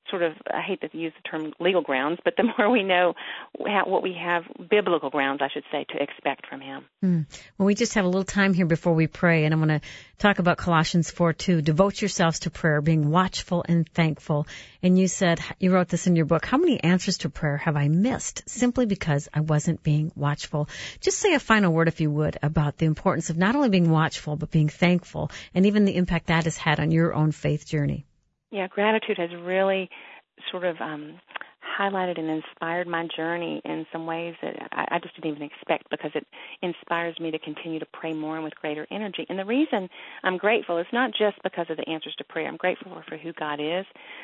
sort of, I hate to use the term legal grounds, but the more we know how, what we have, biblical grounds, I should say, to expect from him. Mm. Well, we just have a little time here before we pray, and I want to talk about Colossians four two. Devote yourselves to prayer, being watchful and thankful. And you said, you wrote this in your book, how many answers to prayer have I missed simply because I wasn't being watchful? Just say a final word, if you would, about the importance of not only being watchful, but being thankful, and even the impact that has had on your own faith journey. Yeah, gratitude has really sort of um, highlighted and inspired my journey in some ways that I, I just didn't even expect, because it inspires me to continue to pray more and with greater energy. And the reason I'm grateful is not just because of the answers to prayer. I'm grateful for who God is.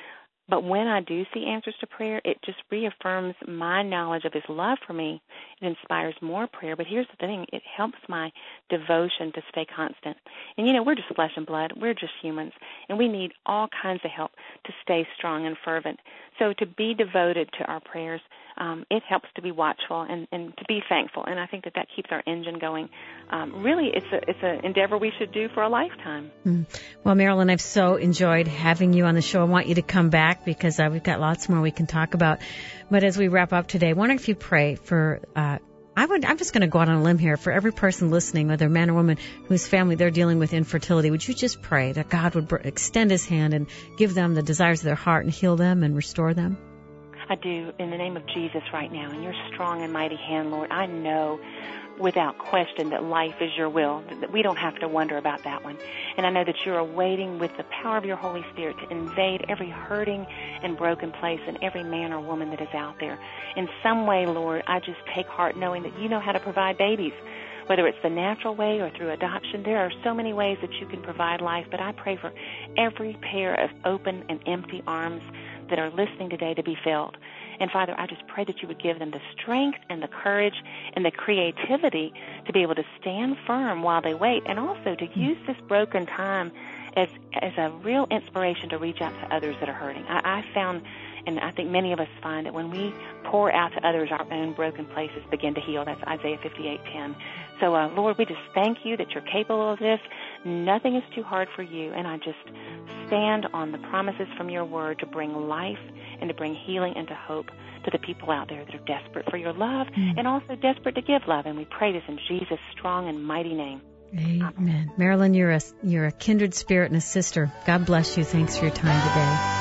But when I do see answers to prayer, it just reaffirms my knowledge of his love for me. It inspires more prayer. But here's the thing. It helps my devotion to stay constant. And, you know, we're just flesh and blood. We're just humans. And we need all kinds of help to stay strong and fervent. So to be devoted to our prayers, um, it helps to be watchful and, and to be thankful. And I think that that keeps our engine going. Um, really, it's a it's an endeavor we should do for a lifetime. Mm. Well, Marilyn, I've so enjoyed having you on the show. I want you to come back because uh, we've got lots more we can talk about. But as we wrap up today, I wonder if you pray for uh, I would, I'm just going to go out on a limb here. For every person listening, whether man or woman, whose family they're dealing with infertility, would you just pray that God would extend his hand and give them the desires of their heart and heal them and restore them? I do, in the name of Jesus right now, in your strong and mighty hand, Lord. I know without question that life is your will, that we don't have to wonder about that one. And I know that you're awaiting with the power of your Holy Spirit to invade every hurting and broken place and every man or woman that is out there. In some way, Lord, I just take heart knowing that you know how to provide babies, whether it's the natural way or through adoption. There are so many ways that you can provide life, but I pray for every pair of open and empty arms that are listening today to be filled. And, Father, I just pray that you would give them the strength and the courage and the creativity to be able to stand firm while they wait, and also to use this broken time as as a real inspiration to reach out to others that are hurting. I, I found, and I think many of us find, that when we pour out to others, our own broken places begin to heal. That's Isaiah fifty-eight ten. So, uh, Lord, we just thank you that you're capable of this. Nothing is too hard for you, and I just stand on the promises from your word to bring life and to bring healing and to hope to the people out there that are desperate for your love mm. and also desperate to give love. And we pray this in Jesus' strong and mighty name. Amen. Amen. Marilyn, you're a, you're a kindred spirit and a sister. God bless you. Thanks for your time today.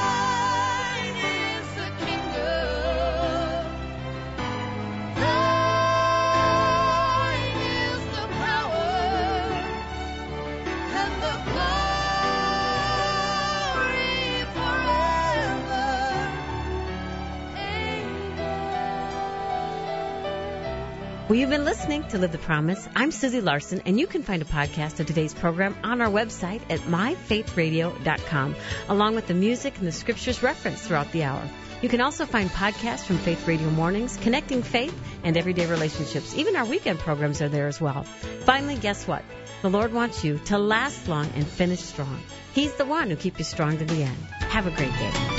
Well, you've been listening to Live the Promise. I'm Susie Larson, and you can find a podcast of today's program on our website at my faith radio dot com, along with the music and the scriptures referenced throughout the hour. You can also find podcasts from Faith Radio Mornings, Connecting Faith, and Everyday Relationships. Even our weekend programs are there as well. Finally, guess what? The Lord wants you to last long and finish strong. He's the one who keeps you strong to the end. Have a great day.